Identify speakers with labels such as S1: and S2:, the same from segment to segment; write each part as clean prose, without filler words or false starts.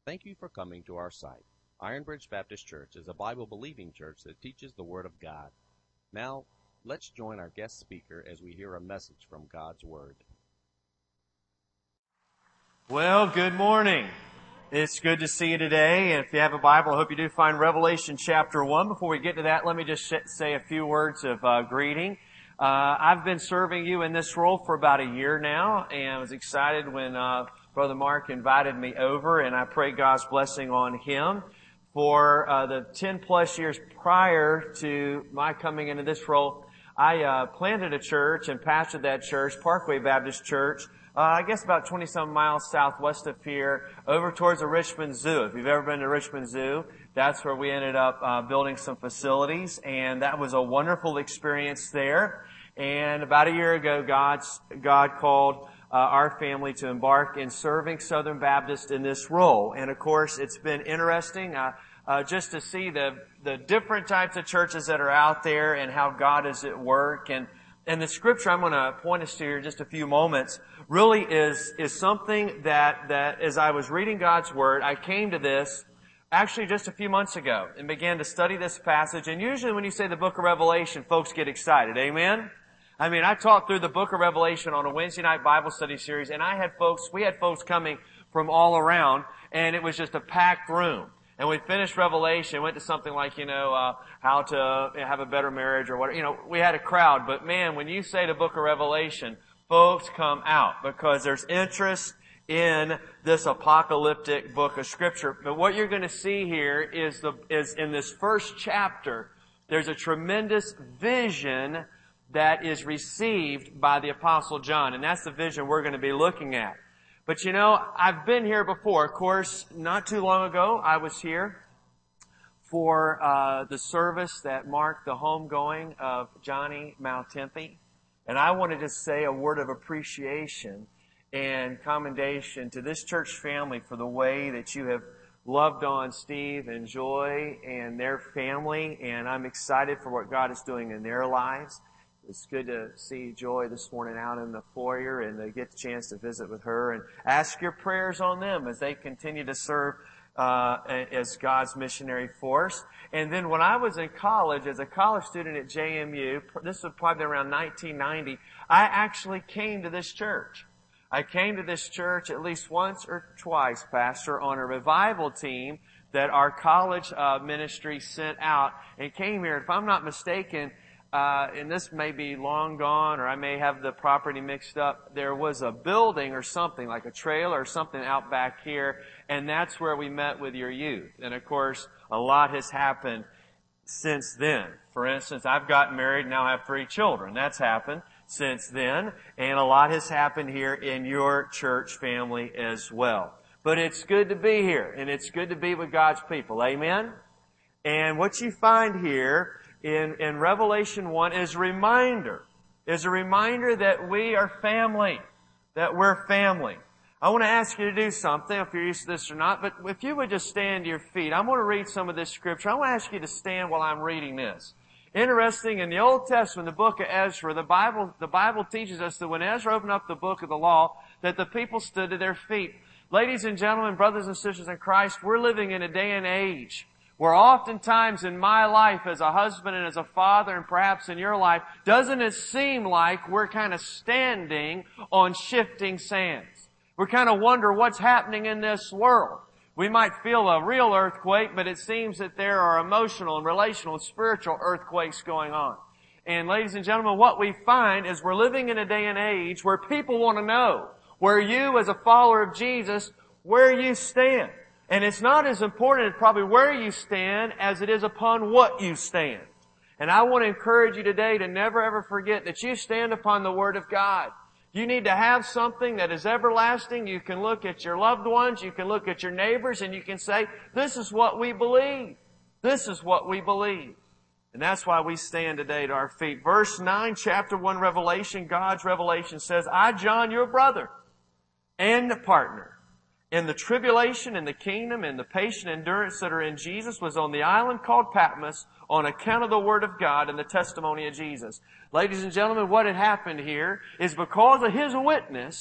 S1: Thank you for coming to our site. Iron Bridge Baptist Church is a Bible-believing church that teaches the Word of God. Now, let's join our guest speaker as we hear a message from God's Word.
S2: Well, good morning. It's good to see you today. And if you have a Bible, I hope you do find Revelation chapter 1. Before we get to that, let me just say a few words of greeting. I've been serving you in this role for about a year now, and I was excited when Brother Mark invited me over, and I pray God's blessing on him. For the 10 plus years prior to my coming into this role, I planted a church and pastored that church, Parkway Baptist Church, I guess about 20-some miles southwest of here, over towards the Richmond Zoo. If you've ever been to Richmond Zoo, that's where we ended up building some facilities, and that was a wonderful experience there. And about a year ago, God called our family to embark in serving Southern Baptist in this role. And of course, it's been interesting just to see the different types of churches that are out there and how God is at work. And the scripture I'm going to point us to here in just a few moments really is something that as I was reading God's Word, I came to this actually just a few months ago and began to study this passage. And usually when you say the book of Revelation, folks get excited. Amen? I mean, I taught through the book of Revelation on a Wednesday night Bible study series, and we had folks coming from all around, and it was just a packed room. And we finished Revelation, went to something like, how to have a better marriage or whatever. We had a crowd, but man, when you say the book of Revelation, folks come out because there's interest in this apocalyptic book of Scripture. But what you're going to see here is in this first chapter, there's a tremendous vision that is received by the Apostle John. And that's the vision we're going to be looking at. But I've been here before. Of course, not too long ago, I was here for the service that marked the homegoing of Johnny Maltempe. And I wanted to say a word of appreciation and commendation to this church family for the way that you have loved on Steve and Joy and their family. And I'm excited for what God is doing in their lives. It's good to see Joy this morning out in the foyer and to get the chance to visit with her and ask your prayers on them as they continue to serve as God's missionary force. And then when I was in college, as a college student at JMU, this was probably around 1990, I actually came to this church. I came to this church at least once or twice, Pastor, on a revival team that our college ministry sent out and came here. If I'm not mistaken, and this may be long gone, or I may have the property mixed up, there was a building or something, like a trailer or something out back here, and that's where we met with your youth. And of course, a lot has happened since then. For instance, I've gotten married, now I have 3 children. That's happened since then, and a lot has happened here in your church family as well. But it's good to be here, and it's good to be with God's people. Amen? And what you find here in Revelation 1 is a reminder that we are family, that we're family. I want to ask you to do something, if you're used to this or not, but if you would just stand to your feet. I'm going to read some of this scripture. I want to ask you to stand while I'm reading this. Interesting, in the Old Testament, the book of Ezra, the Bible teaches us that when Ezra opened up the book of the law, that the people stood to their feet. Ladies and gentlemen, brothers and sisters in Christ, we're living in a day and age where oftentimes in my life as a husband and as a father, and perhaps in your life, doesn't it seem like we're kind of standing on shifting sands? We kind of wonder what's happening in this world. We might feel a real earthquake, but it seems that there are emotional and relational and spiritual earthquakes going on. And ladies and gentlemen, what we find is we're living in a day and age where people want to know where you, as a follower of Jesus, where you stand. And it's not as important probably where you stand as it is upon what you stand. And I want to encourage you today to never ever forget that you stand upon the Word of God. You need to have something that is everlasting. You can look at your loved ones, you can look at your neighbors, and you can say, this is what we believe. This is what we believe. And that's why we stand today to our feet. Verse 9, chapter 1, Revelation, God's revelation says, I, John, your brother and partner in the tribulation and the kingdom and the patient endurance that are in Jesus, was on the island called Patmos on account of the Word of God and the testimony of Jesus. Ladies and gentlemen, what had happened here is because of His witness,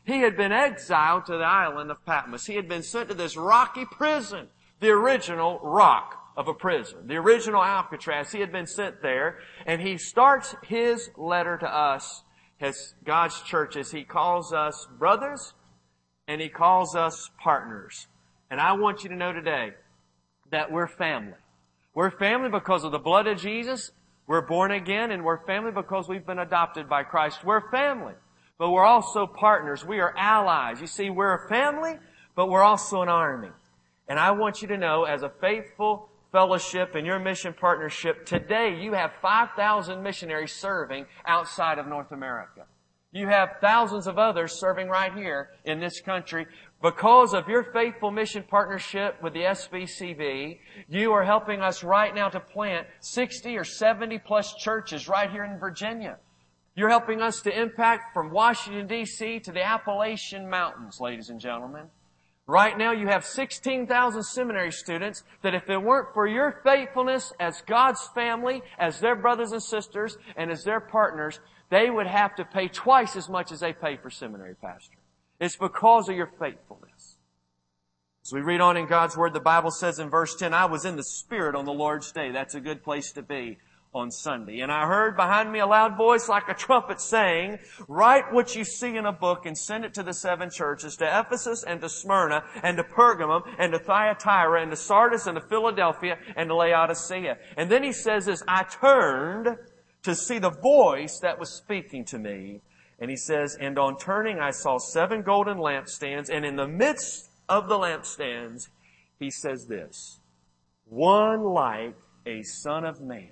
S2: He had been exiled to the island of Patmos. He had been sent to this rocky prison, the original rock of a prison, the original Alcatraz. He had been sent there, and he starts his letter to us as God's churches. He calls us brothers, and he calls us partners. And I want you to know today that we're family. We're family because of the blood of Jesus. We're born again, and we're family because we've been adopted by Christ. We're family, but we're also partners. We are allies. You see, we're a family, but we're also an army. And I want you to know, as a faithful fellowship in your mission partnership, today you have 5,000 missionaries serving outside of North America. You have thousands of others serving right here in this country. Because of your faithful mission partnership with the SBCB, you are helping us right now to plant 60 or 70 plus churches right here in Virginia. You're helping us to impact from Washington, D.C. to the Appalachian Mountains, ladies and gentlemen. Right now you have 16,000 seminary students that if it weren't for your faithfulness as God's family, as their brothers and sisters, and as their partners, they would have to pay twice as much as they pay for seminary pastor. It's because of your faithfulness. As we read on in God's Word, the Bible says in verse 10, I was in the Spirit on the Lord's day. That's a good place to be on Sunday. And I heard behind me a loud voice like a trumpet saying, write what you see in a book and send it to the 7 churches, to Ephesus and to Smyrna and to Pergamum and to Thyatira and to Sardis and to Philadelphia and to Laodicea. And then he says this, I turned to see the voice that was speaking to me. And he says, and on turning I saw 7 golden lampstands, and in the midst of the lampstands, he says this, one like a son of man.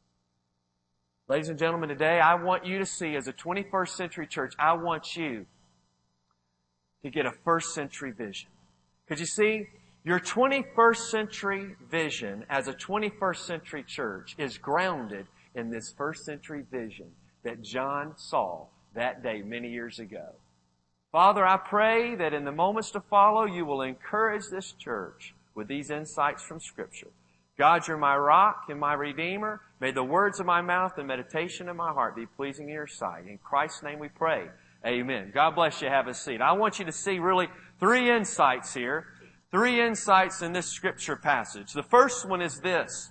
S2: Ladies and gentlemen, today I want you to see, as a 21st century church, I want you to get a first century vision. Because you see, your 21st century vision as a 21st century church is grounded in this first century vision that John saw that day many years ago. Father, I pray that in the moments to follow, you will encourage this church with these insights from Scripture. God, you're my rock and my redeemer. May the words of my mouth and meditation of my heart be pleasing in your sight. In Christ's name we pray. Amen. God bless you. Have a seat. I want you to see really 3 insights here. 3 insights in this Scripture passage. The first one is this.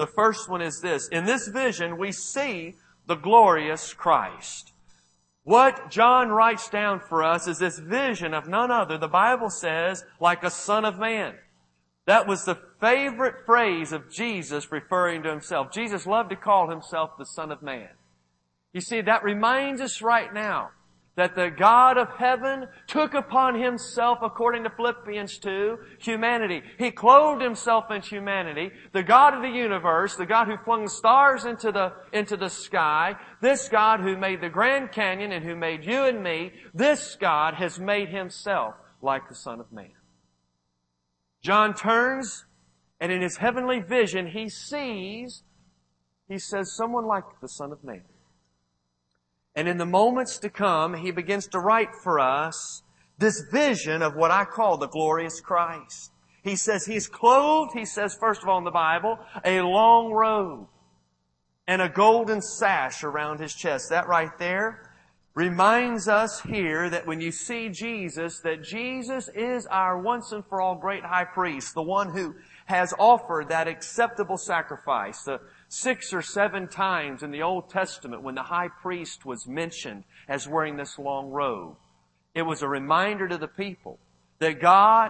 S2: In this vision, we see the glorious Christ. What John writes down for us is this vision of none other, the Bible says, like a son of man. That was the favorite phrase of Jesus referring to himself. Jesus loved to call himself the Son of Man. You see, that reminds us right now that the God of heaven took upon himself, according to Philippians 2, humanity. He clothed himself in humanity. The God of the universe, the God who flung stars into the sky, this God who made the Grand Canyon and who made you and me, this God has made himself like the Son of Man. John turns, and in his heavenly vision, he says, someone like the Son of Man. And in the moments to come, he begins to write for us this vision of what I call the glorious Christ. He says he's clothed, he says first of all in the Bible, a long robe and a golden sash around his chest. That right there reminds us here that when you see Jesus, that Jesus is our once and for all great high priest, the one who has offered that acceptable sacrifice. The 6 or 7 times in the Old Testament when the high priest was mentioned as wearing this long robe, it was a reminder to the people that God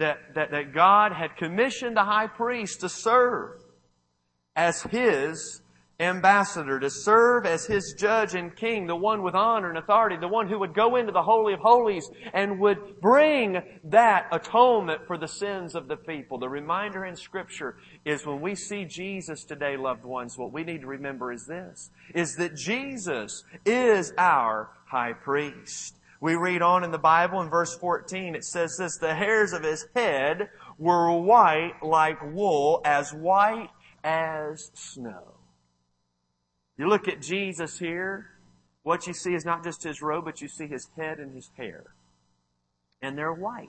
S2: had commissioned the high priest to serve as his ambassador, to serve as his judge and king, the one with honor and authority, the one who would go into the Holy of Holies and would bring that atonement for the sins of the people. The reminder in Scripture is when we see Jesus today, loved ones, what we need to remember is this, is that Jesus is our high priest. We read on in the Bible in verse 14, it says this, the hairs of his head were white like wool, as white as snow. You look at Jesus here, what you see is not just his robe, but you see his head and his hair. And they're white.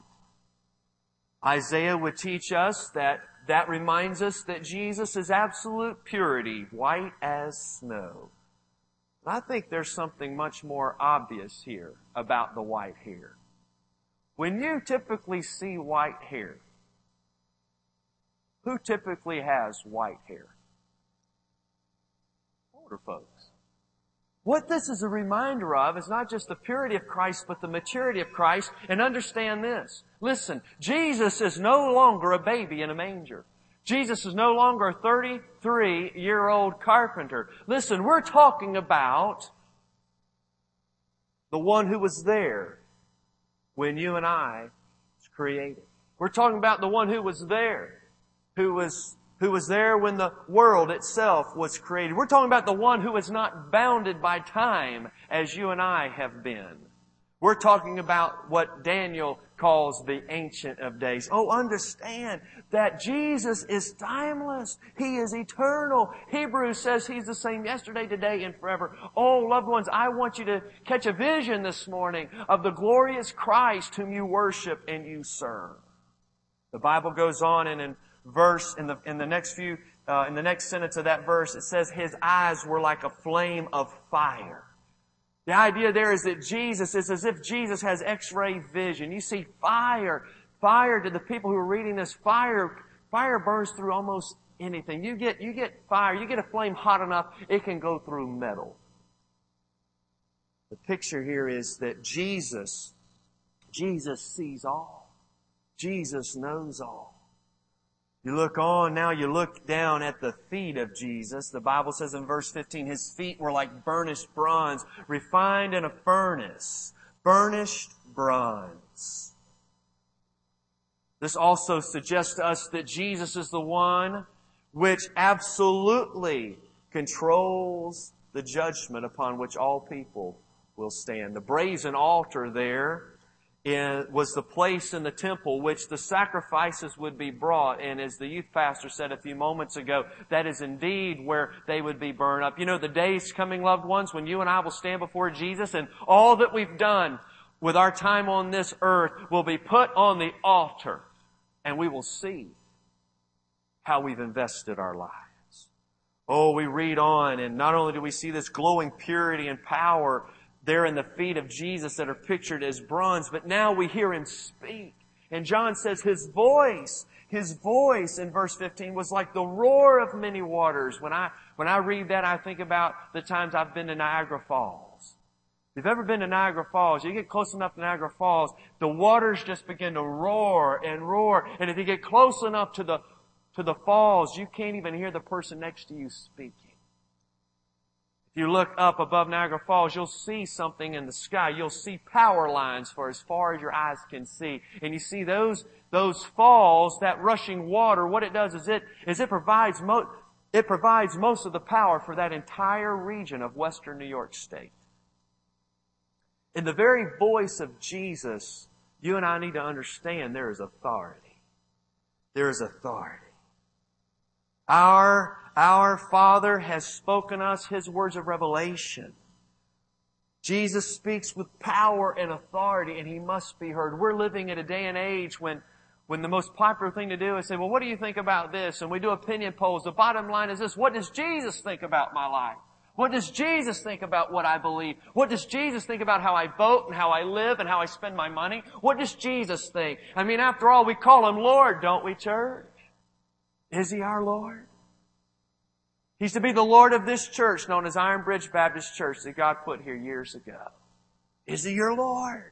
S2: Isaiah would teach us that reminds us that Jesus is absolute purity, white as snow. But I think there's something much more obvious here about the white hair. When you typically see white hair, who typically has white hair? Older folks. What this is a reminder of is not just the purity of Christ, but the maturity of Christ. And understand this. Listen, Jesus is no longer a baby in a manger. Jesus is no longer a 33-year-old carpenter. Listen, we're talking about the one who was there when you and I was created. We're talking about the one who was there, who was there when the world itself was created. We're talking about the one who is not bounded by time as you and I have been. We're talking about what Daniel calls the Ancient of Days. Oh, understand that Jesus is timeless. He is eternal. Hebrews says He's the same yesterday, today, and forever. Oh, loved ones, I want you to catch a vision this morning of the glorious Christ whom you worship and you serve. The Bible goes on, and in the next sentence of that verse, it says His eyes were like a flame of fire. The idea there is that Jesus is as if Jesus has X-ray vision. You see fire. Fire, to the people who are reading this, fire burns through almost anything. You get fire, you get a flame hot enough, it can go through metal. The picture here is that Jesus sees all. Jesus knows all. You look on, now you look down at the feet of Jesus. The Bible says in verse 15, His feet were like burnished bronze, refined in a furnace. Burnished bronze. This also suggests to us that Jesus is the one which absolutely controls the judgment upon which all people will stand. The brazen altar there was the place in the temple which the sacrifices would be brought. And as the youth pastor said a few moments ago, that is indeed where they would be burned up. You know, the day's coming, loved ones, when you and I will stand before Jesus, and all that we've done with our time on this earth will be put on the altar, and we will see how we've invested our lives. Oh, we read on, and not only do we see this glowing purity and power there in the feet of Jesus that are pictured as bronze, but now we hear Him speak. And John says His voice in verse 15 was like the roar of many waters. When I read that, I think about the times I've been to Niagara Falls. If you've ever been to Niagara Falls, you get close enough to Niagara Falls, the waters just begin to roar and roar. And if you get close enough to the falls, you can't even hear the person next to you speaking. If you look up above Niagara Falls, you'll see something in the sky. You'll see power lines for as far as your eyes can see. And you see those falls, that rushing water, what it does is it provides most of the power for that entire region of western New York State. In the very voice of Jesus, you and I need to understand there is authority. There is authority. Our Father has spoken us His words of revelation. Jesus speaks with power and authority, and He must be heard. We're living in a day and age when the most popular thing to do is say, well, what do you think about this? And we do opinion polls. The bottom line is this: what does Jesus think about my life? What does Jesus think about what I believe? What does Jesus think about how I vote and how I live and how I spend my money? What does Jesus think? I mean, after all, we call Him Lord, don't we, church? Is He our Lord? He's to be the Lord of this church known as Iron Bridge Baptist Church that God put here years ago. Is He your Lord?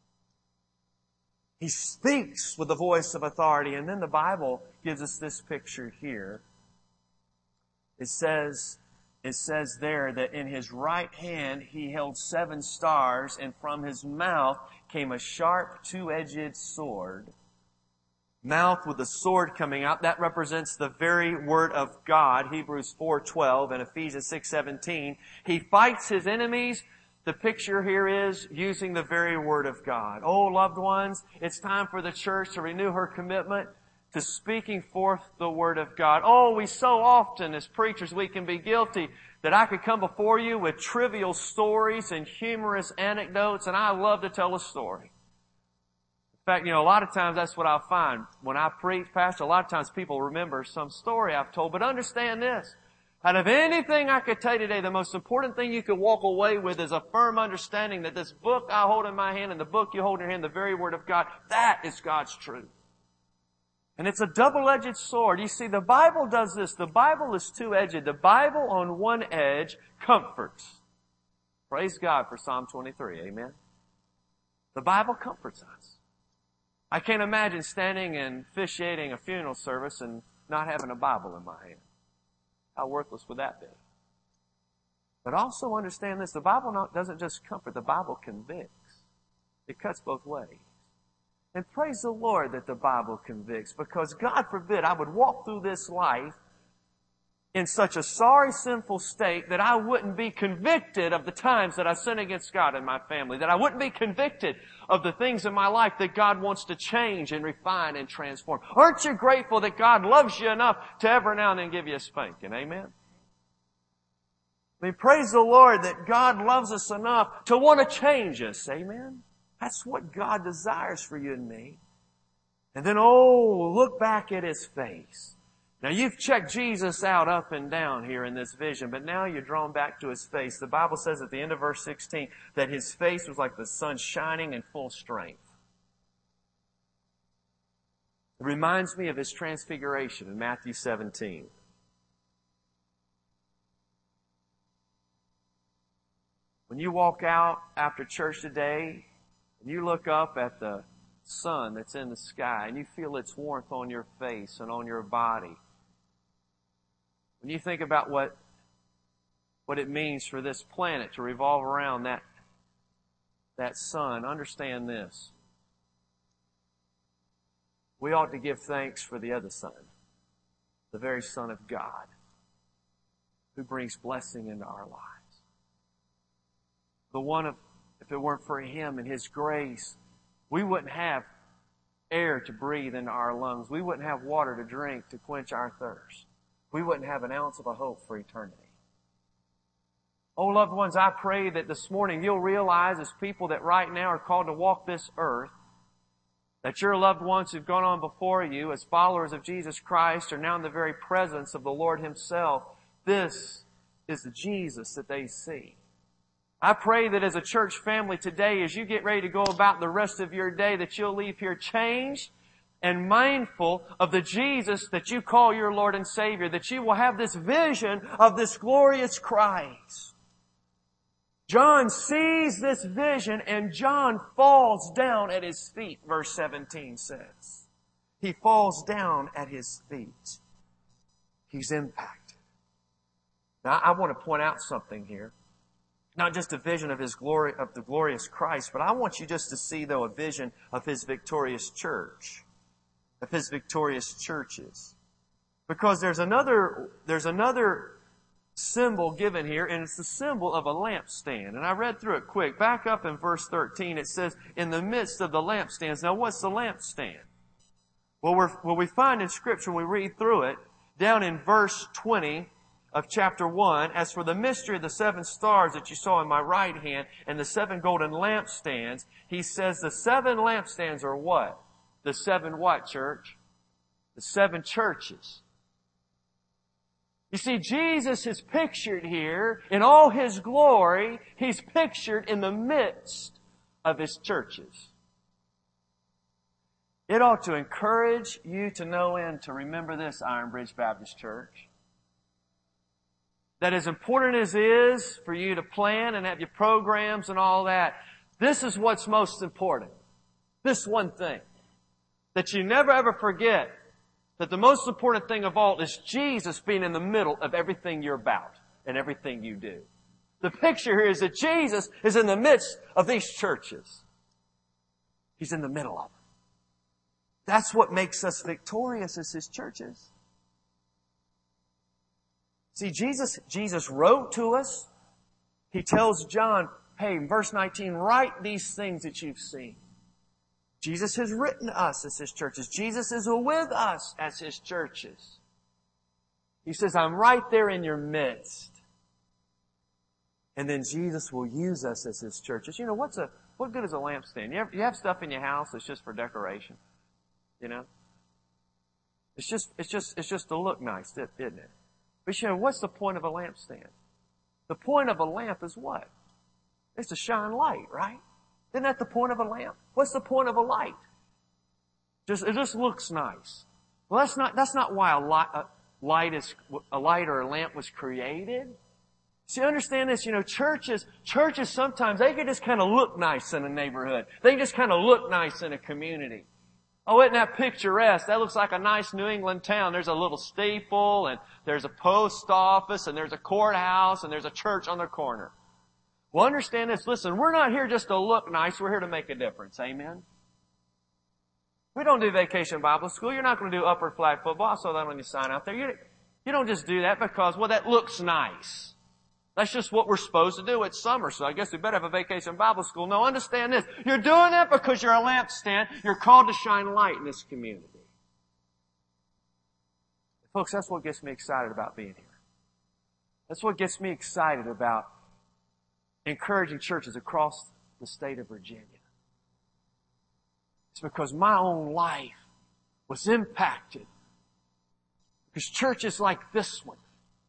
S2: He speaks with the voice of authority. And then the Bible gives us this picture here. It says there that in His right hand He held 7 stars, and from His mouth came a sharp, 2-edged sword. Mouth with the sword coming out, that represents the very Word of God, Hebrews 4:12 and Ephesians 6:17. He fights His enemies. The picture here is using the very Word of God. Oh, loved ones, it's time for the church to renew her commitment to speaking forth the Word of God. Oh, we so often, as preachers, we can be guilty that I could come before you with trivial stories and humorous anecdotes, and I love to tell a story. In fact, a lot of times that's what I'll find. When I preach, Pastor, a lot of times people remember some story I've told. But understand this. Out of anything I could tell you today, the most important thing you could walk away with is a firm understanding that this book I hold in my hand and the book you hold in your hand, the very Word of God, that is God's truth. And it's a double-edged sword. You see, the Bible does this. The Bible is two-edged. The Bible on one edge comforts. Praise God for Psalm 23. Amen. The Bible comforts us. I can't imagine standing and officiating a funeral service and not having a Bible in my hand. How worthless would that be? But also understand this. The Bible doesn't just comfort. The Bible convicts. It cuts both ways. And praise the Lord that the Bible convicts, because God forbid I would walk through this life in such a sorry, sinful state that I wouldn't be convicted of the times that I sin against God and my family, that I wouldn't be convicted of the things in my life that God wants to change and refine and transform. Aren't you grateful that God loves you enough to every now and then give you a spanking? Amen? I mean, praise the Lord that God loves us enough to want to change us. Amen? That's what God desires for you and me. And then, look back at His face. Now, you've checked Jesus out up and down here in this vision, but now you're drawn back to His face. The Bible says at the end of verse 16 that His face was like the sun shining in full strength. It reminds me of His transfiguration in Matthew 17. When you walk out after church today, and you look up at the sun that's in the sky, and you feel its warmth on your face and on your body, when you think about what it means for this planet to revolve around that sun, understand this. We ought to give thanks for the other sun, the very Son of God, who brings blessing into our lives. The one of, if it weren't for Him and His grace, we wouldn't have air to breathe into our lungs. We wouldn't have water to drink to quench our thirst. We wouldn't have an ounce of a hope for eternity. Oh, loved ones, I pray that this morning you'll realize as people that right now are called to walk this earth, that your loved ones who've gone on before you as followers of Jesus Christ are now in the very presence of the Lord Himself. This is the Jesus that they see. I pray that as a church family today, as you get ready to go about the rest of your day, that you'll leave here changed and mindful of the Jesus that you call your Lord and Savior, that you will have this vision of this glorious Christ. John sees this vision and John falls down at His feet, verse 17 says. He falls down at His feet. He's impacted. Now, I want to point out something here. Not just a vision of His glory, of the glorious Christ, but I want you just to see, though, a vision of His victorious church, of His victorious churches. Because there's another symbol given here, and it's the symbol of a lampstand. And I read through it quick. Back up in verse 13, it says, in the midst of the lampstands. Now, what's the lampstand? Well, we find in Scripture, when we read through it, down in verse 20, of chapter 1, as for the mystery of the 7 stars that you saw in my right hand and the 7 golden lampstands, he says the 7 lampstands are what? The 7 what, church? The 7 churches. You see, Jesus is pictured here in all His glory. He's pictured in the midst of His churches. It ought to encourage you to know and to remember this, Iron Bridge Baptist Church. That as important as it is for you to plan and have your programs and all that, this is what's most important. This one thing. That you never ever forget that the most important thing of all is Jesus being in the middle of everything you're about and everything you do. The picture here is that Jesus is in the midst of these churches. He's in the middle of them. That's what makes us victorious as His churches. See, Jesus wrote to us. He tells John, hey, in verse 19, write these things that you've seen. Jesus has written to us as His churches. Jesus is with us as His churches. He says, I'm right there in your midst. And then Jesus will use us as His churches. You know, what good is a lampstand? You have stuff in your house that's just for decoration. You know? It's just to look nice, isn't it? But you know, what's the point of a lampstand? The point of a lamp is what? It's to shine light, right? Isn't that the point of a lamp? What's the point of a light? It just looks nice. Well, that's not why a light or a lamp was created. See, understand this, you know, churches sometimes, they can just kind of look nice in a neighborhood. They can just kind of look nice in a community. Oh, isn't that picturesque? That looks like a nice New England town. There's a little steeple, and there's a post office, and there's a courthouse, and there's a church on the corner. Well, understand this. Listen, we're not here just to look nice. We're here to make a difference. Amen? We don't do vacation Bible school. You're not going to do upper flag football. I saw that on your sign out there. You don't just do that because, well, that looks nice. That's just what we're supposed to do. It's summer, so I guess we better have a vacation Bible school. No, understand this. You're doing that because you're a lampstand. You're called to shine light in this community. Folks, that's what gets me excited about being here. That's what gets me excited about encouraging churches across the state of Virginia. It's because my own life was impacted. Because churches like this one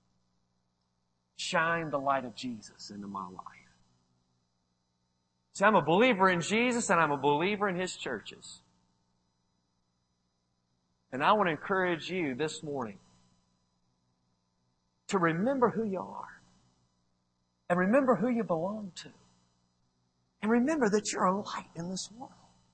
S2: shine the light of Jesus into my life. See, I'm a believer in Jesus and I'm a believer in His churches. And I want to encourage you this morning to remember who you are. And remember who you belong to. And remember that you're a light in this world.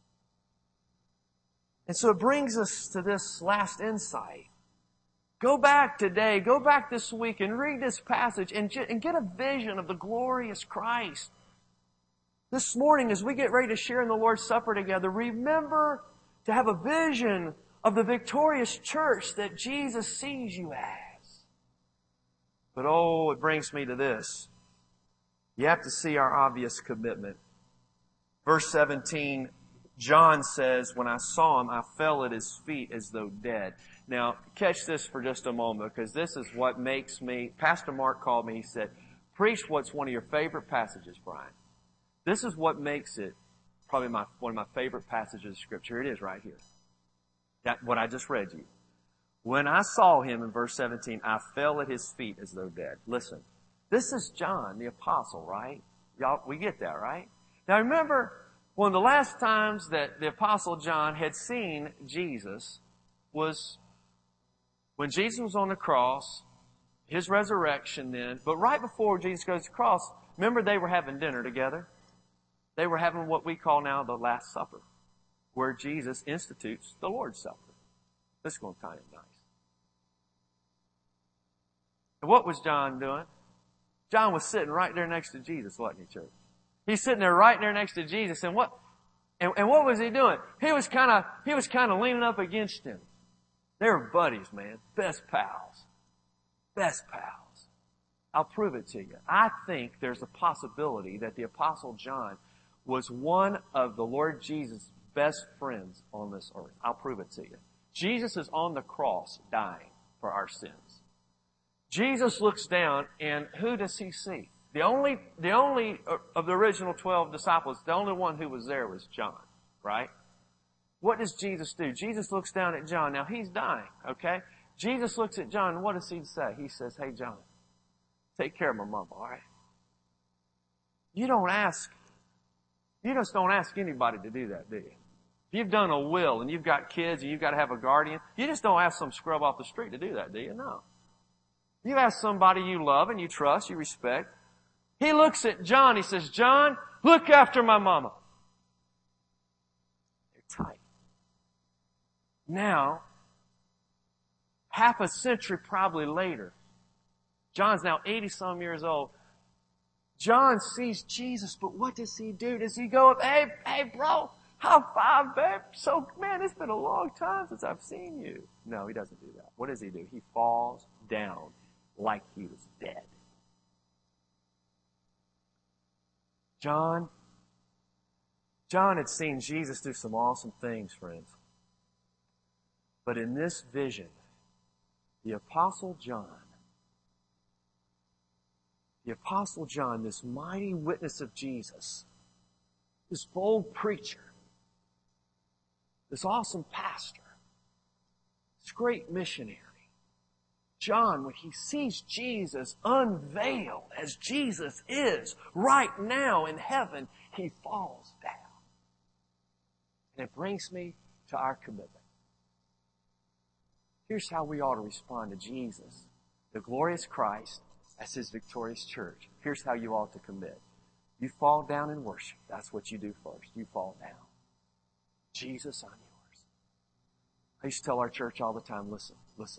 S2: And so it brings us to this last insight. Go back today, go back this week and read this passage and get a vision of the glorious Christ. This morning as we get ready to share in the Lord's Supper together, remember to have a vision of the victorious church that Jesus sees you as. But oh, it brings me to this. You have to see our obvious commitment. Verse 17, John says, when I saw Him, I fell at His feet as though dead. Now, catch this for just a moment, because this is what makes me, Pastor Mark called me, he said, preach what's one of your favorite passages, Brian. This is what makes it probably one of my favorite passages of Scripture. It is right here. That, what I just read you. When I saw Him, in verse 17, I fell at His feet as though dead. Listen, this is John, the apostle, right? Y'all, we get that, right? Now remember, one of the last times that the apostle John had seen Jesus was when Jesus was on the cross, His resurrection then, but right before Jesus goes to the cross, remember they were having dinner together? They were having what we call now the Last Supper, where Jesus institutes the Lord's Supper. This is going to kind of nice. And what was John doing? John was sitting right there next to Jesus, wasn't he, church? He's sitting there right there next to Jesus, and what was he doing? He was kind of leaning up against Him. They were buddies, man. Best pals. Best pals. I'll prove it to you. I think there's a possibility that the Apostle John was one of the Lord Jesus' best friends on this earth. I'll prove it to you. Jesus is on the cross dying for our sins. Jesus looks down, and who does He see? The only of the original 12 disciples, the only one who was there was John, right? What does Jesus do? Jesus looks down at John. Now, he's dying, okay? Jesus looks at John, and what does He say? He says, hey, John, take care of my mama, all right? You just don't ask anybody to do that, do you? If you've done a will and you've got kids and you've got to have a guardian, you just don't ask some scrub off the street to do that, do you? No. You ask somebody you love and you trust, you respect. He looks at John. He says, John, look after my mama. They're tight. Now, half a century probably later, John's now 80-some years old. John sees Jesus, but what does he do? Does he go up, hey, bro, high five, babe? So, man, it's been a long time since I've seen you. No, he doesn't do that. What does he do? He falls down like he was dead. John had seen Jesus do some awesome things, friends. But in this vision, the Apostle John, this mighty witness of Jesus, this bold preacher, this awesome pastor, this great missionary, John, when he sees Jesus unveiled as Jesus is right now in heaven, he falls down. And it brings me to our commitment. Here's how we ought to respond to Jesus, the glorious Christ, as His victorious church. Here's how you ought to commit. You fall down in worship. That's what you do first. You fall down. Jesus, I'm yours. I used to tell our church all the time, listen.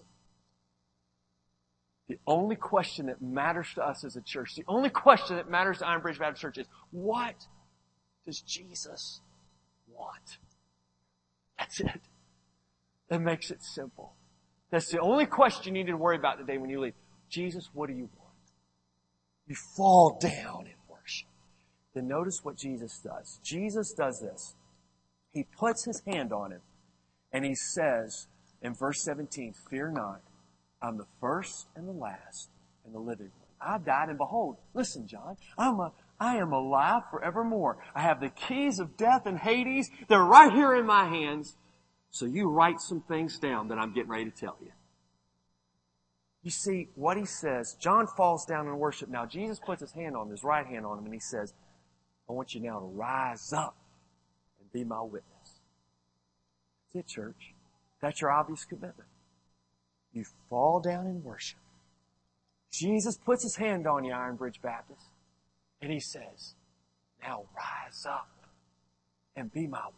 S2: The only question that matters to us as a church, the only question that matters to Iron Bridge Baptist Church is, what does Jesus want? That's it. That makes it simple. That's the only question you need to worry about today when you leave. Jesus, what do you want? You fall down in worship. Then notice what Jesus does. Jesus does this. He puts His hand on him and He says in verse 17, fear not, I'm the first and the last and the living one. I died and behold, listen, John, I am alive forevermore. I have the keys of death and Hades. They're right here in my hands. So you write some things down that I'm getting ready to tell you. You see what He says. John falls down in worship. Now Jesus puts His hand on him, His right hand on him, and He says, I want you now to rise up and be my witness. That's it, church. That's your obvious commitment. You fall down in worship. Jesus puts His hand on you, Iron Bridge Baptist, and He says, now rise up and be my witness.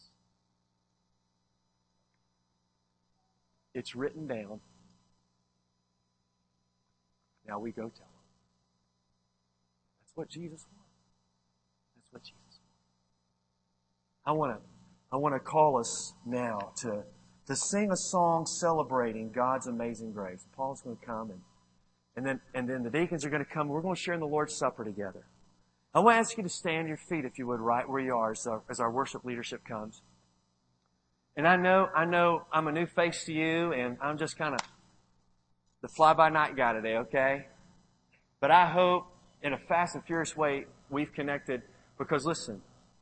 S2: It's written down. Now we go tell them. That's what Jesus wants. That's what Jesus wants. I want to call us now to sing a song celebrating God's amazing grace. Paul's going to come and then the deacons are going to come. We're going to share in the Lord's Supper together. I want to ask you to stand your feet, if you would, right where you are as our worship leadership comes. And I know I'm a new face to you, and I'm just kind of the fly-by-night guy today, okay? But I hope in a fast and furious way we've connected, because listen,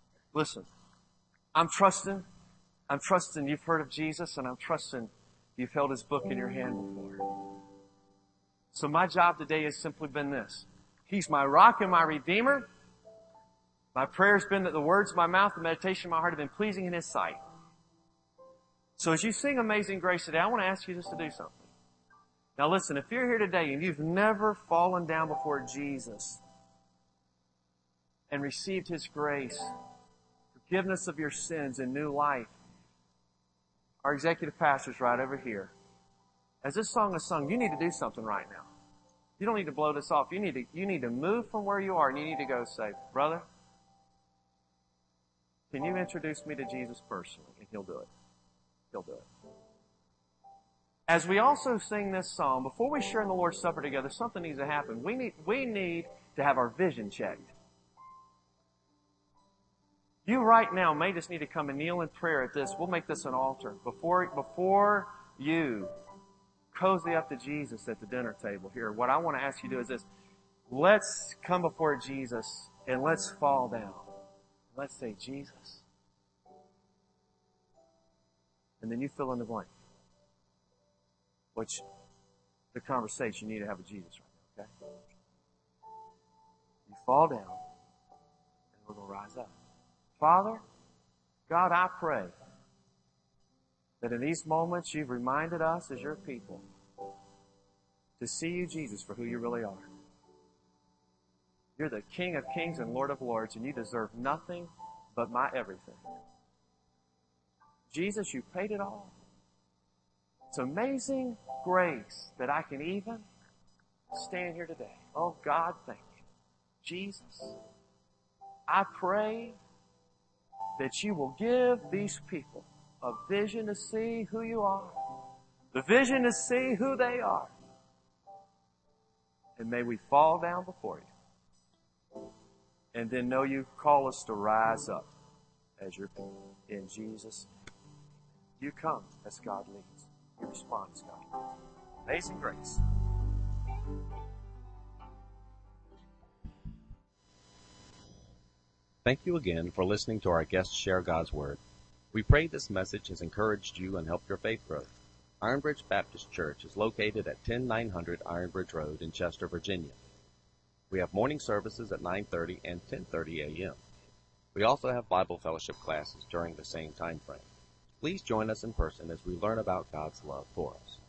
S2: I'm trusting you've heard of Jesus, and I'm trusting you've held His book in your hand before. So my job today has simply been this. He's my rock and my redeemer. My prayer has been that the words of my mouth and meditation of my heart have been pleasing in His sight. So as you sing Amazing Grace today, I want to ask you just to do something. Now listen, if you're here today and you've never fallen down before Jesus and received His grace, forgiveness of your sins and new life, our executive pastor's right over here. As this song is sung, you need to do something right now. You don't need to blow this off. You need to move from where you are, and you need to go say, brother, can you introduce me to Jesus personally? And He'll do it. He'll do it. As we also sing this song, before we share in the Lord's Supper together, something needs to happen. We need to have our vision checked. You right now may just need to come and kneel in prayer at this. We'll make this an altar. Before you cozy up to Jesus at the dinner table here, what I want to ask you to do is this. Let's come before Jesus and let's fall down. Let's say, Jesus. And then you fill in the blank. Which the conversation you need to have with Jesus right now, okay? You fall down and we're going to rise up. Father, God, I pray that in these moments you've reminded us as your people to see you, Jesus, for who you really are. You're the King of Kings and Lord of Lords, and you deserve nothing but my everything. Jesus, you paid it all. It's amazing grace that I can even stand here today. Oh, God, thank you. Jesus, I pray that you will give these people a vision to see who you are, the vision to see who they are. And may we fall down before you. And then know you call us to rise up as your people. In Jesus' name. You come as God leads. You respond as God leads. Amazing grace.
S1: Thank you again for listening to our guests share God's Word. We pray this message has encouraged you and helped your faith growth. Ironbridge Baptist Church is located at 10900 Ironbridge Road in Chester, Virginia. We have morning services at 9:30 and 10:30 a.m. We also have Bible fellowship classes during the same time frame. Please join us in person as we learn about God's love for us.